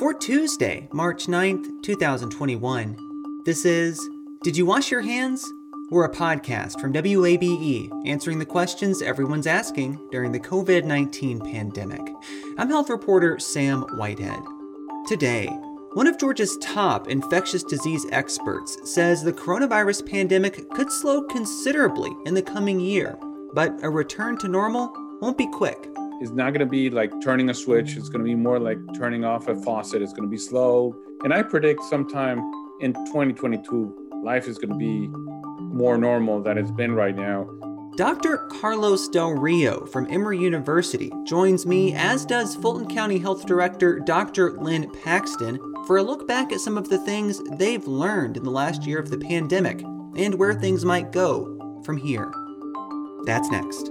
For Tuesday, March 9th, 2021, this is Did You Wash Your Hands? We're a podcast from WABE answering the questions everyone's asking during the COVID-19 pandemic. I'm health reporter Sam Whitehead. Today, one of Georgia's top infectious disease experts says the coronavirus pandemic could slow considerably in the coming year, but a return to normal won't be quick. It's not going to be like turning a switch. It's going to be more like turning off a faucet. It's going to be slow. And I predict sometime in 2022, life is going to be more normal than it's been right now. Dr. Carlos Del Rio from Emory University joins me, as does Fulton County Health Director Dr. Lynn Paxton, for a look back at some of the things they've learned in the last year of the pandemic and where things might go from here. That's next.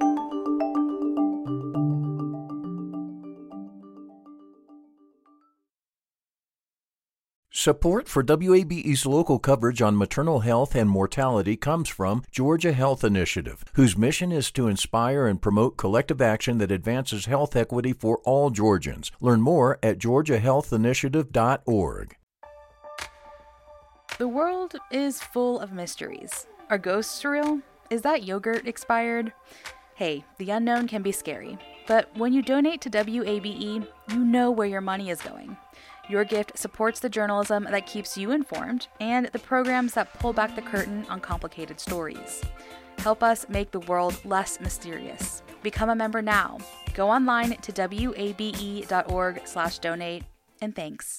Support for WABE's local coverage on maternal health and mortality comes from Georgia Health Initiative, whose mission is to inspire and promote collective action that advances health equity for all Georgians. Learn more at georgiahealthinitiative.org. The world is full of mysteries. Are ghosts real? Is that yogurt expired? Hey, the unknown can be scary, but when you donate to WABE, you know where your money is going. Your gift supports the journalism that keeps you informed and the programs that pull back the curtain on complicated stories. Help us make the world less mysterious. Become a member now. Go online to wabe.org/donate, and thanks.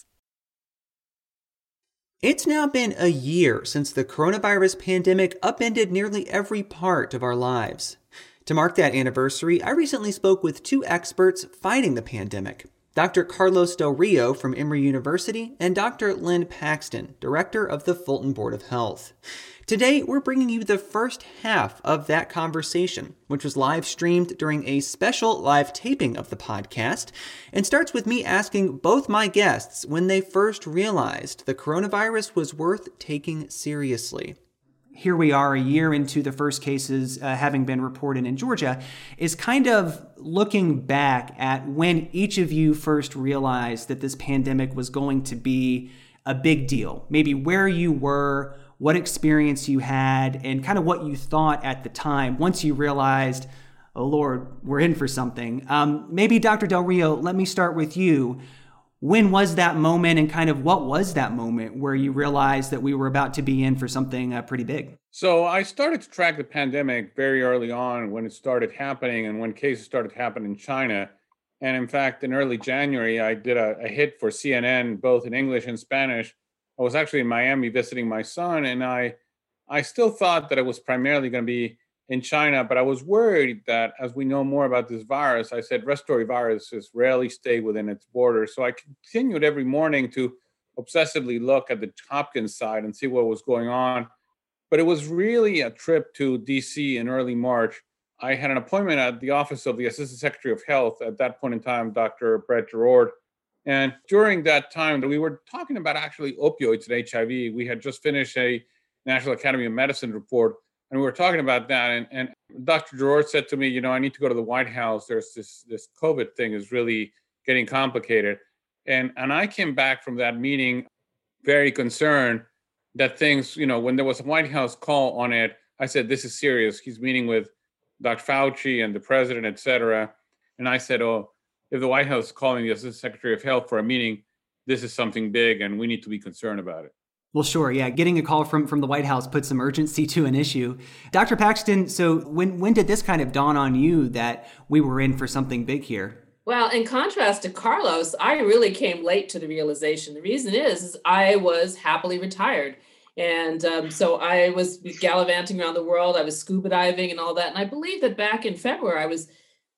It's now been a year since the coronavirus pandemic upended nearly every part of our lives. To mark that anniversary, I recently spoke with two experts fighting the pandemic. Dr. Carlos Del Rio from Emory University and Dr. Lynn Paxton, director of the Fulton Board of Health. Today, we're bringing you the first half of that conversation, which was live streamed during a special live taping of the podcast, and starts with me asking both my guests when they first realized the coronavirus was worth taking seriously. Here we are a year into the first cases having been reported in Georgia, is kind of looking back at when each of you first realized that this pandemic was going to be a big deal. Maybe where you were, what experience you had, and kind of what you thought at the time once you realized, oh Lord, we're in for something. Maybe Dr. Del Rio, let me start with you. When was that moment, and kind of what was that moment where you realized that we were about to be in for something pretty big? So I started to track the pandemic very early on when it started happening and when cases started happening in China. And in fact, in early January, I did a hit for CNN, both in English and Spanish. I was actually in Miami visiting my son, and I still thought that it was primarily going to be in China, but I was worried that as we know more about this virus, I said respiratory viruses rarely stay within its borders. So I continued every morning to obsessively look at the Hopkins side and see what was going on. But it was really a trip to DC in early March. I had an appointment at the office of the Assistant Secretary of Health at that point in time, Dr. Brett Gerard. And during that time, we were talking about actually opioids and HIV. We had just finished a National Academy of Medicine report, and we were talking about that, and Dr. Gerard said to me, I need to go to the White House. There's this COVID thing is really getting complicated. And I came back from that meeting very concerned that things, when there was a White House call on it, I said, this is serious. He's meeting with Dr. Fauci and the president, et cetera. And I said, oh, if the White House is calling the Assistant Secretary of Health for a meeting, this is something big and we need to be concerned about it. Well, sure. Yeah. Getting a call from the White House puts some urgency to an issue. Dr. Paxton, so when did this kind of dawn on you that we were in for something big here? Well, in contrast to Carlos, I really came late to the realization. The reason is I was happily retired. And so I was gallivanting around the world. I was scuba diving and all that. And I believe that back in February, I was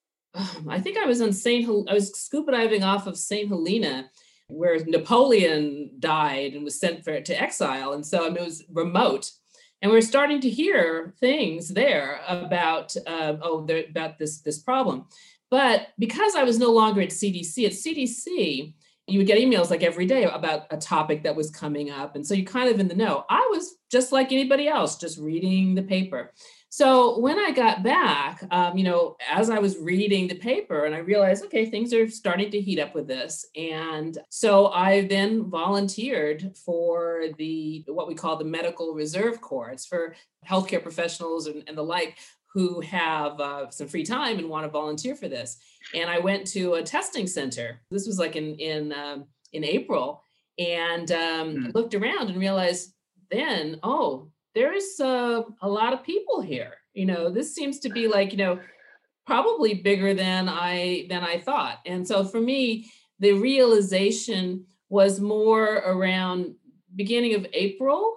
scuba diving off of St. Helena, where Napoleon died and was sent to exile. And so it was remote. And we're starting to hear things there about this problem. But because I was no longer at CDC, you would get emails like every day about a topic that was coming up. And so you're kind of in the know. I was just like anybody else, just reading the paper. So when I got back, as I was reading the paper and I realized, okay, things are starting to heat up with this. And so I then volunteered for what we call the Medical Reserve Corps. It's for healthcare professionals and the like who have some free time and want to volunteer for this. And I went to a testing center. This was like in April, and looked around and realized then, there's a lot of people here. This seems to be like, probably bigger than I thought. And so for me, the realization was more around beginning of April,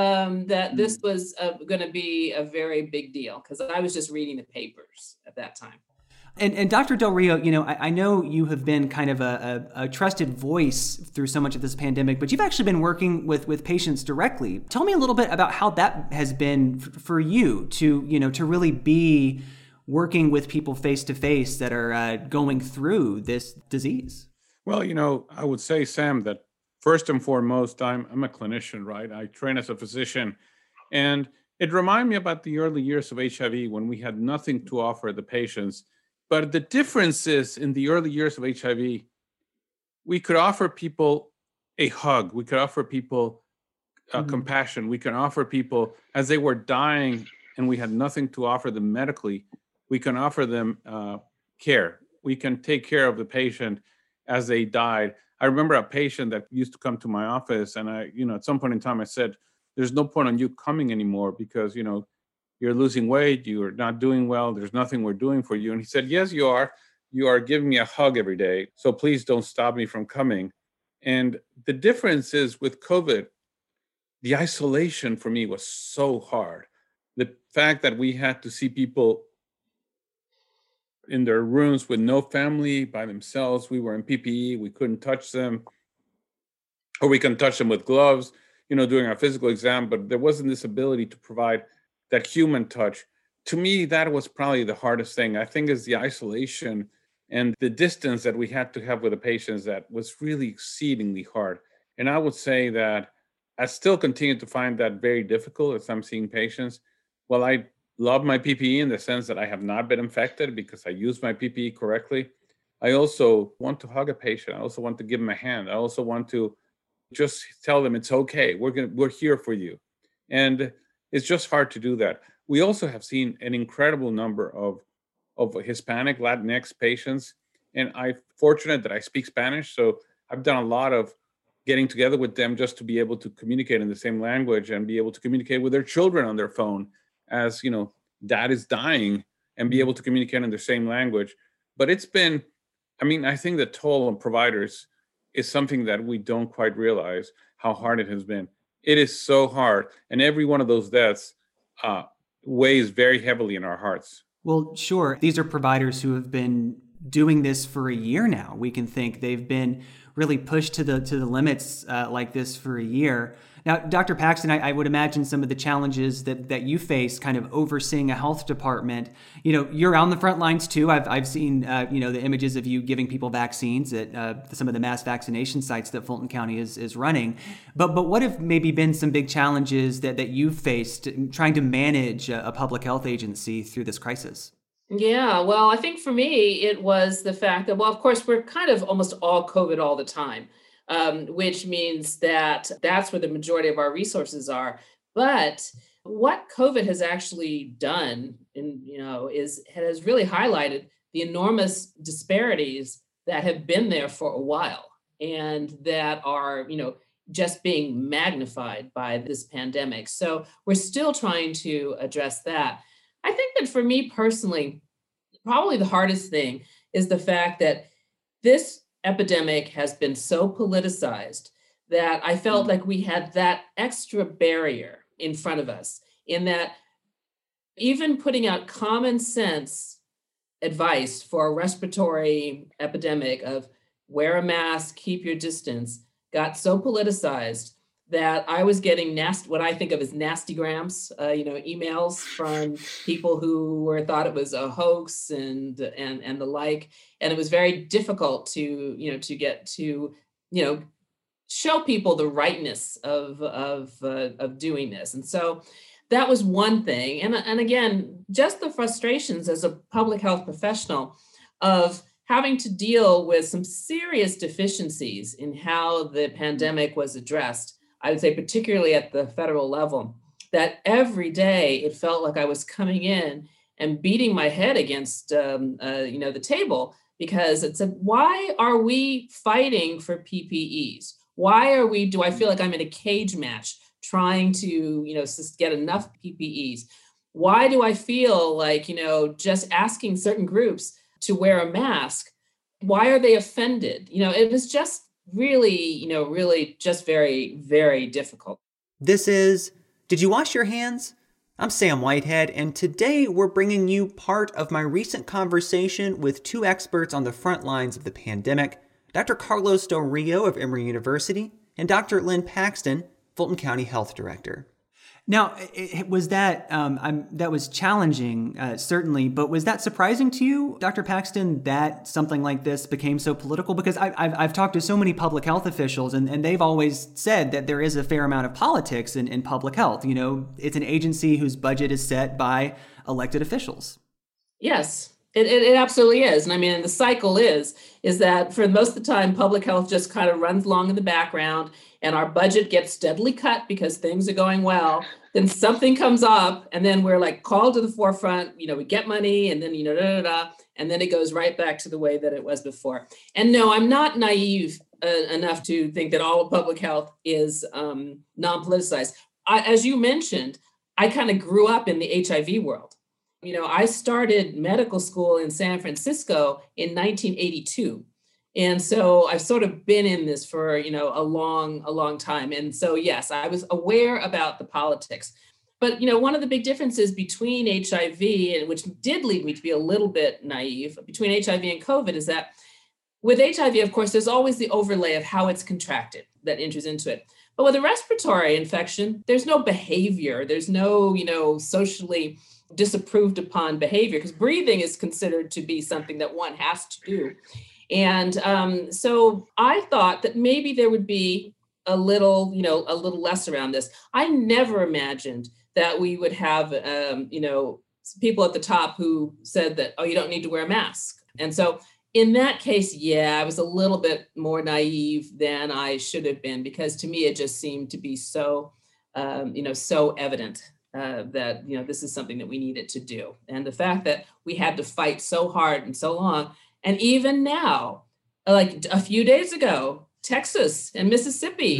that this was going to be a very big deal, because I was just reading the papers at that time. And Dr. Del Rio, I know you have been kind of a trusted voice through so much of this pandemic, but you've actually been working with patients directly. Tell me a little bit about how that has been for you to really be working with people face to face that are going through this disease. Well, I would say, Sam, that first and foremost, I'm a clinician, right? I train as a physician, and it reminded me about the early years of HIV when we had nothing to offer the patients. But the difference is, in the early years of HIV, we could offer people a hug. We could offer people compassion. We could offer people, as they were dying and we had nothing to offer them medically, we can offer them care. We can take care of the patient as they died. I remember a patient that used to come to my office, and I, at some point in time I said, there's no point on you coming anymore because, you're losing weight, you're not doing well, there's nothing we're doing for you. And he said, yes, you are. You are giving me a hug every day. So please don't stop me from coming. And the difference is with COVID, the isolation for me was so hard. The fact that we had to see people in their rooms with no family, by themselves, we were in PPE, we couldn't touch them, or we couldn't touch them with gloves, during our physical exam, but there wasn't this ability to provide that human touch. To me, that was probably the hardest thing. I think is the isolation and the distance that we had to have with the patients that was really exceedingly hard. And I would say that I still continue to find that very difficult as I'm seeing patients. Well, I love my PPE in the sense that I have not been infected because I use my PPE correctly. I also want to hug a patient. I also want to give them a hand. I also want to just tell them it's okay. We're here for you. And it's just hard to do that. We also have seen an incredible number of Hispanic, Latinx patients. And I'm fortunate that I speak Spanish. So I've done a lot of getting together with them just to be able to communicate in the same language and be able to communicate with their children on their phone as, dad is dying, and be able to communicate in the same language. But it's been, I think the toll on providers is something that we don't quite realize how hard it has been. It is so hard. And every one of those deaths weighs very heavily in our hearts. Well, sure. These are providers who have been doing this for a year now. We can think they've been really pushed to the limits like this for a year. Now, Dr. Paxton, I would imagine some of the challenges that you face kind of overseeing a health department. You're on the front lines too. I've seen, the images of you giving people vaccines at some of the mass vaccination sites that Fulton County is running. But what have maybe been some big challenges that you've faced trying to manage a public health agency through this crisis? Yeah, well, I think for me, it was the fact that, of course, we're kind of almost all COVID all the time. Which means that that's where the majority of our resources are. But what COVID has actually done, has really highlighted the enormous disparities that have been there for a while and that are, just being magnified by this pandemic. So we're still trying to address that. I think that for me personally, probably the hardest thing is the fact that this epidemic has been so politicized that I felt like we had that extra barrier in front of us, in that even putting out common sense advice for a respiratory epidemic of wear a mask, keep your distance, got so politicized that I was getting what I think of as nasty grams, emails from people who thought it was a hoax and the like. And it was very difficult to get to, show people the rightness of doing this. And so that was one thing. And again, just the frustrations as a public health professional of having to deal with some serious deficiencies in how the pandemic was addressed. I would say particularly at the federal level, that every day it felt like I was coming in and beating my head against the table, because it said, why are we fighting for PPEs? Why do I feel like I'm in a cage match trying to, get enough PPEs? Why do I feel like, just asking certain groups to wear a mask, why are they offended? It was just really just very, very difficult. This is Did You Wash Your Hands? I'm Sam Whitehead, and today we're bringing you part of my recent conversation with two experts on the front lines of the pandemic, Dr. Carlos Del Rio of Emory University and Dr. Lynn Paxton, Fulton County Health Director. Now, was that that was challenging, certainly, but was that surprising to you, Dr. Paxton, that something like this became so political? Because I've talked to so many public health officials, and they've always said that there is a fair amount of politics in public health. It's an agency whose budget is set by elected officials. Yes. It absolutely is. And I mean, the cycle is that for most of the time, public health just kind of runs along in the background and our budget gets steadily cut because things are going well. Then something comes up and then we're like called to the forefront, we get money and then, and then it goes right back to the way that it was before. And no, I'm not naive enough to think that all of public health is non-politicized. As you mentioned, I kind of grew up in the HIV world. I started medical school in San Francisco in 1982. And so I've sort of been in this for, a long time. And so, yes, I was aware about the politics. But, one of the big differences between HIV, and which did lead me to be a little bit naive, between HIV and COVID is that with HIV, of course, there's always the overlay of how it's contracted that enters into it. But with a respiratory infection, there's no behavior. There's no, socially disapproved upon behavior, because breathing is considered to be something that one has to do. And so I thought that maybe there would be a little less around this. I never imagined that we would have, people at the top who said that, you don't need to wear a mask. And so in that case, I was a little bit more naive than I should have been, because to me, it just seemed to be so, so evident that, this is something that we needed to do. And the fact that we had to fight so hard and so long, and even now, like a few days ago, Texas and Mississippi,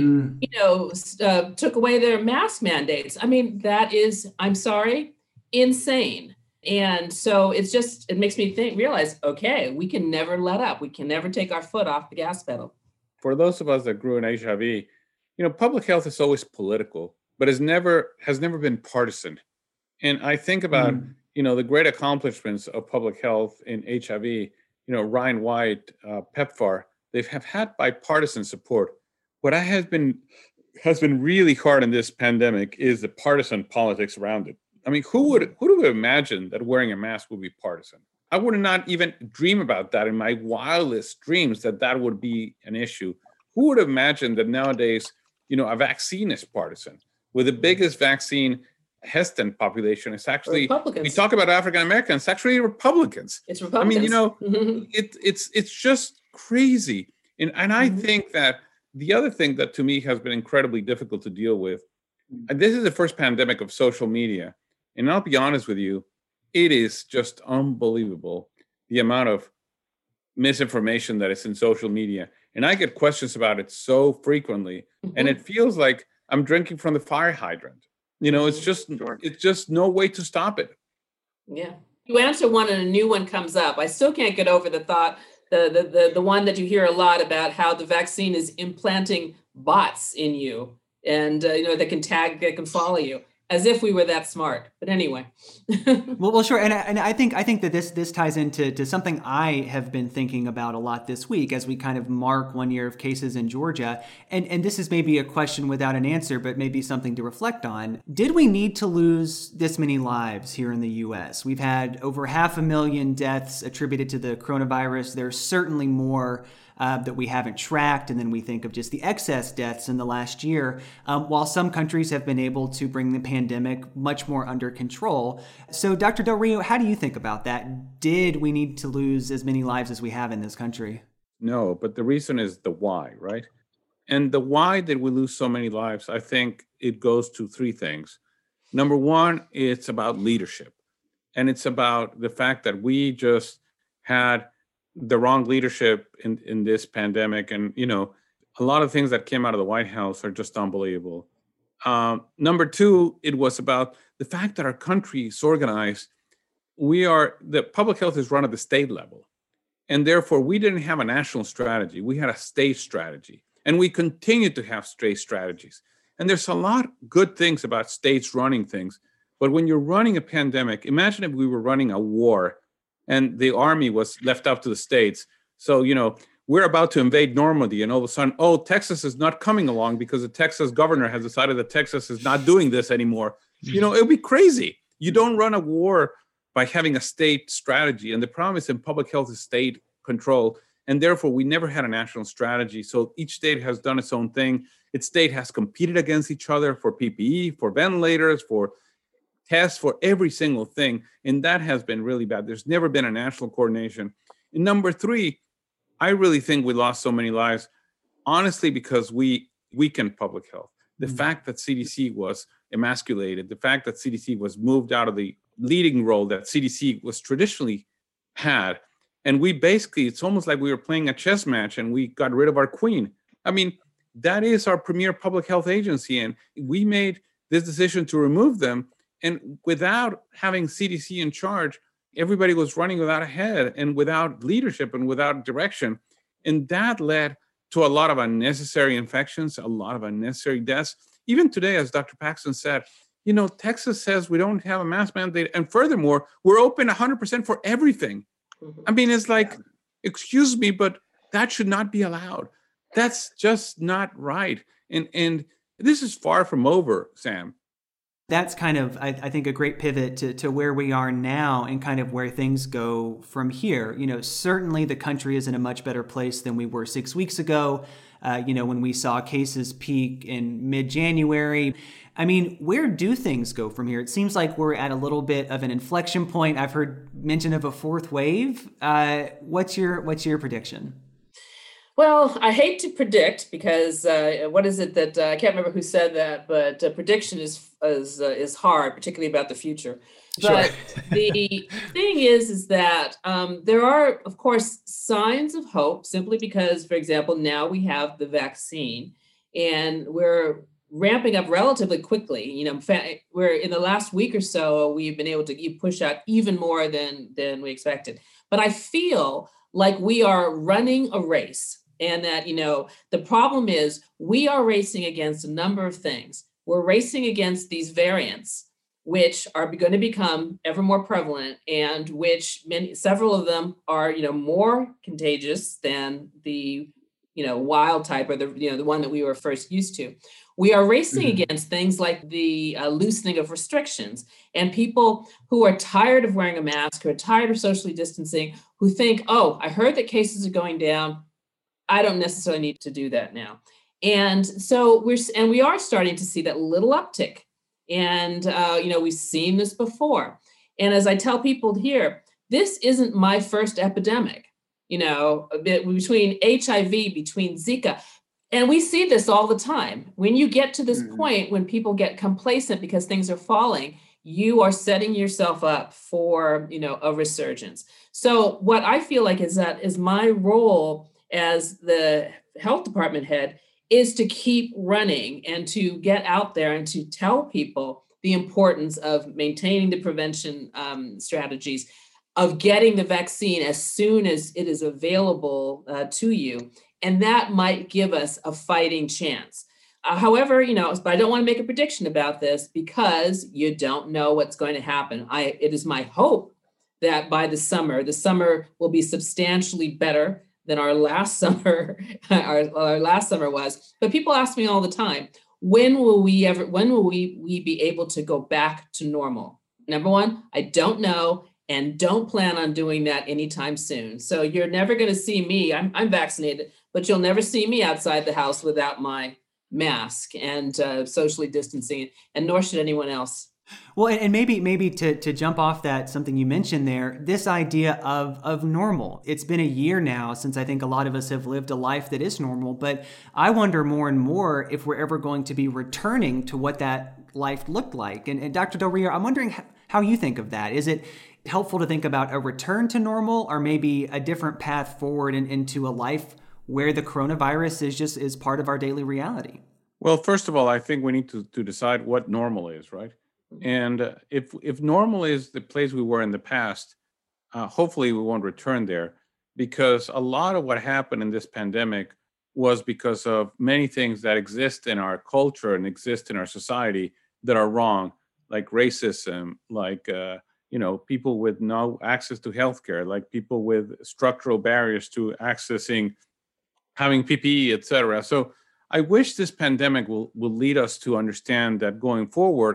took away their mask mandates. I mean, that is, I'm sorry, insane. And so it makes me realize, okay, we can never let up. We can never take our foot off the gas pedal. For those of us that grew in HIV, public health is always political, but has never been partisan. And I think about, the great accomplishments of public health in HIV, Ryan White, PEPFAR, they have had bipartisan support. What has been really hard in this pandemic is the partisan politics around it. I mean, who would have imagined that wearing a mask would be partisan? I would not even dream about that in my wildest dreams, that would be an issue. Who would have imagined that nowadays, a vaccine is partisan? With the biggest vaccine hesitant population, it's actually, we talk about African Americans, it's actually Republicans. It's Republicans. I mean, it's just crazy. And I think that the other thing that to me has been incredibly difficult to deal with, and this is the first pandemic of social media. And I'll be honest with you, it is just unbelievable the amount of misinformation that is in social media. And I get questions about it so frequently. And it feels like I'm drinking from the fire hydrant. It's just no way to stop it. Yeah. You answer one and a new one comes up. I still can't get over the thought, the one that you hear a lot about how the vaccine is implanting bots in you and, that can follow you. As if we were that smart. But anyway. well, sure. And I think that this ties into something I have been thinking about a lot this week as we kind of mark 1 year of cases in Georgia. And this is maybe a question without an answer, but maybe something to reflect on. Did we need to lose this many lives here in the U.S.? We've had over 500,000 deaths attributed to the coronavirus. There's certainly more that we haven't tracked. And then we think of just the excess deaths in the last year, while some countries have been able to bring the pandemic much more under control. So Dr. Del Rio, how do you think about that? Did we need to lose as many lives as we have in this country? No, but the reason is the why, right? And the why did we lose so many lives? I think it goes to three things. Number one, it's about leadership. And it's about the fact that we just had the wrong leadership in this pandemic. And, a lot of things that came out of the White House are just unbelievable. Number two, it was about the fact that our country is organized. The public health is run at the state level. And therefore, we didn't have a national strategy. We had a state strategy. And we continue to have state strategies. And there's a lot of good things about states running things. But when you're running a pandemic, imagine if we were running a war and the army was left up to the states. So, we're about to invade Normandy and all of a sudden, Texas is not coming along because the Texas governor has decided that Texas is not doing this anymore. It would be crazy. You don't run a war by having a state strategy. And the problem is in public health is state control. And therefore, we never had a national strategy. So each state has done its own thing. Its state has competed against each other for PPE, for ventilators, for tests, for every single thing. And that has been really bad. There's never been a national coordination. And number three, I really think we lost so many lives, honestly, because we weakened public health. The fact that CDC was emasculated, the fact that CDC was moved out of the leading role that CDC was traditionally had. And we basically, it's almost like we were playing a chess match and we got rid of our queen. I mean, that is our premier public health agency. And we made this decision to remove them. And without having CDC in charge, everybody was running without a head and without leadership and without direction. And that led to a lot of unnecessary infections, a lot of unnecessary deaths. Even today, as Dr. Paxton said, Texas says we don't have a mask mandate. And furthermore, we're open 100% for everything. I mean, it's like, excuse me, but that should not be allowed. That's just not right. And this is far from over, Sam. That's kind of, I think, a great pivot to where we are now and kind of where things go from here. Certainly the country is in a much better place than we were 6 weeks ago, when we saw cases peak in mid-January. I mean, where do things go from here? It seems like we're at a little bit of an inflection point. I've heard mention of a fourth wave. What's your prediction? Well, I hate to predict because what is it that I can't remember who said that, but prediction is hard, particularly about the future. But sure. The thing is that there are, of course, signs of hope simply because, for example, now we have the vaccine and we're ramping up relatively quickly. We're in the last week or so, we've been able to push out even more than we expected. But I feel like we are running a race. And that, the problem is we are racing against a number of things. We're racing against these variants, which are going to become ever more prevalent and which several of them are, more contagious than the, wild type or the one that we were first used to. We are racing against things like the loosening of restrictions and people who are tired of wearing a mask, who are tired of socially distancing, who think, I heard that cases are going down. I don't necessarily need to do that now. And so we are starting to see that little uptick. And, we've seen this before. And as I tell people here, this isn't my first epidemic, between HIV, between Zika. And we see this all the time. When you get to this point, when people get complacent because things are falling, you are setting yourself up for, a resurgence. So what I feel like is my role as the health department head is to keep running and to get out there and to tell people the importance of maintaining the prevention strategies, of getting the vaccine as soon as it is available to you. And that might give us a fighting chance. However, but I don't want to make a prediction about this because you don't know what's going to happen. It is my hope that by the summer will be substantially better than our last summer, our last summer was. But people ask me all the time, when will we be able to go back to normal? Number one, I don't know. and don't plan on doing that anytime soon. So you're never going to see me. I'm vaccinated, but you'll never see me outside the house without my mask and socially distancing, and nor should anyone else. Well, and maybe to jump off that, something you mentioned there, this idea of normal. It's been a year now since I think a lot of us have lived a life that is normal, but I wonder more and more if we're ever going to be returning to what that life looked like. And Dr. Del Rio, I'm wondering how you think of that. Is it helpful to think about a return to normal, or maybe a different path forward into a life where the coronavirus is part of our daily reality? Well, first of all, I think we need to decide what normal is, right? And if normal is the place we were in the past, hopefully we won't return there, because a lot of what happened in this pandemic was because of many things that exist in our culture and exist in our society that are wrong, like racism, like people with no access to healthcare, like people with structural barriers to accessing, having PPE, etc. So I wish this pandemic will lead us to understand that going forward,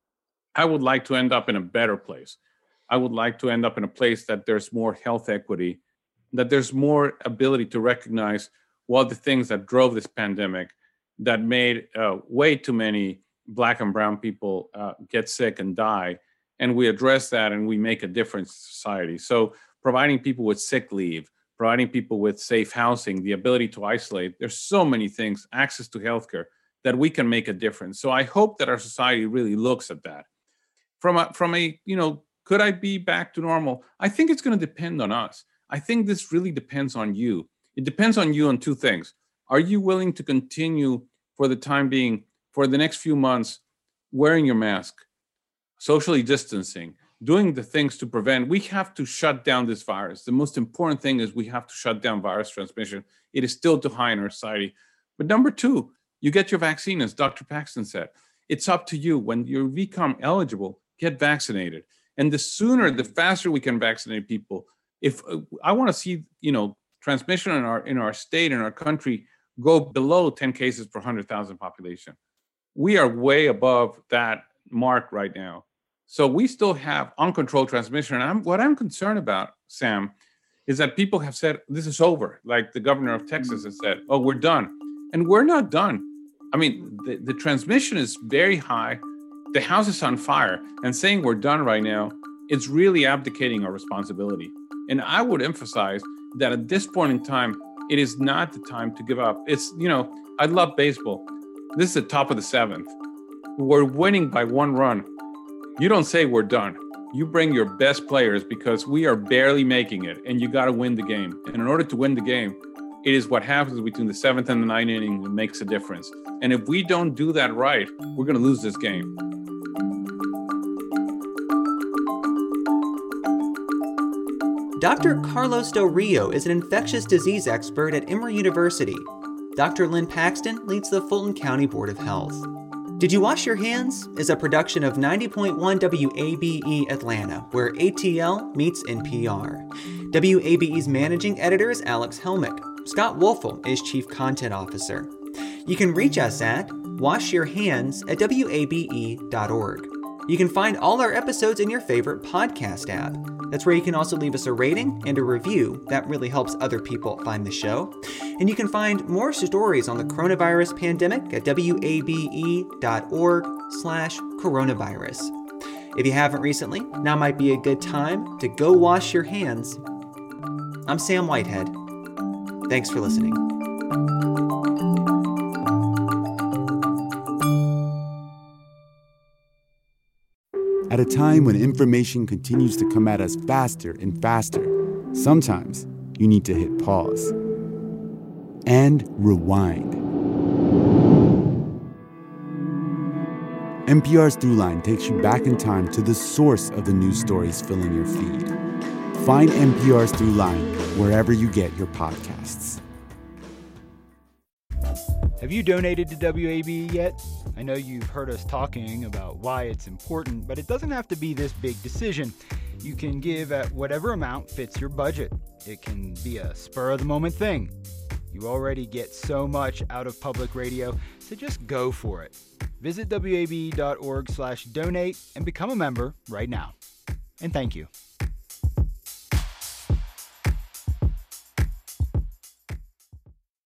I would like to end up in a better place. I would like to end up in a place that there's more health equity, that there's more ability to recognize what the things that drove this pandemic, that made way too many Black and brown people get sick and die. And we address that and we make a difference in society. So providing people with sick leave, providing people with safe housing, the ability to isolate, there's so many things, access to healthcare, that we can make a difference. So I hope that our society really looks at that. From a could I be back to normal? I think it's going to depend on us. I think this really depends on you. It depends on you on two things. Are you willing to continue for the time being, for the next few months, wearing your mask, socially distancing, doing the things to prevent? We have to shut down this virus. The most important thing is we have to shut down virus transmission. It is still too high in our society. But number two, you get your vaccine, as Dr. Paxton said. It's up to you. When you become eligible, get vaccinated. And the sooner, the faster we can vaccinate people. If I want to see, transmission in our state, in our country, go below 10 cases per 100,000 population. We are way above that mark right now. So we still have uncontrolled transmission. And what I'm concerned about, Sam, is that people have said, this is over. Like the governor of Texas has said, oh, we're done. And we're not done. I mean, the transmission is very high. The house is on fire, and saying we're done right now, it's really abdicating our responsibility. And I would emphasize that at this point in time, it is not the time to give up. It's, I love baseball. This is the top of the seventh. We're winning by one run. You don't say we're done. You bring your best players, because we are barely making it, and you got to win the game. And in order to win the game, it is what happens between the seventh and the ninth inning that makes a difference. And if we don't do that right, we're going to lose this game. Dr. Carlos Del Rio is an infectious disease expert at Emory University. Dr. Lynn Paxton leads the Fulton County Board of Health. Did You Wash Your Hands is a production of 90.1 WABE Atlanta, where ATL meets NPR. WABE's managing editor is Alex Helmick. Scott Wolfel is Chief Content Officer. You can reach us at washyourhands@wabe.org. You can find all our episodes in your favorite podcast app. That's where you can also leave us a rating and a review. That really helps other people find the show. And you can find more stories on the coronavirus pandemic at wabe.org/coronavirus. If you haven't recently, now might be a good time to go wash your hands. I'm Sam Whitehead. Thanks for listening. At a time when information continues to come at us faster and faster, sometimes you need to hit pause and rewind. NPR's Throughline takes you back in time to the source of the news stories filling your feed. Find NPR's Throughline wherever you get your podcasts. Have you donated to WABE yet? I know you've heard us talking about why it's important, but it doesn't have to be this big decision. You can give at whatever amount fits your budget. It can be a spur-of-the-moment thing. You already get so much out of public radio, so just go for it. Visit wabe.org/donate and become a member right now. And thank you.